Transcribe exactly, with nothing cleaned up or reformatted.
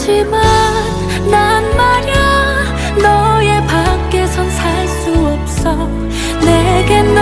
하지만 난 말야 너의 밖에선 살 수 없어. 내겐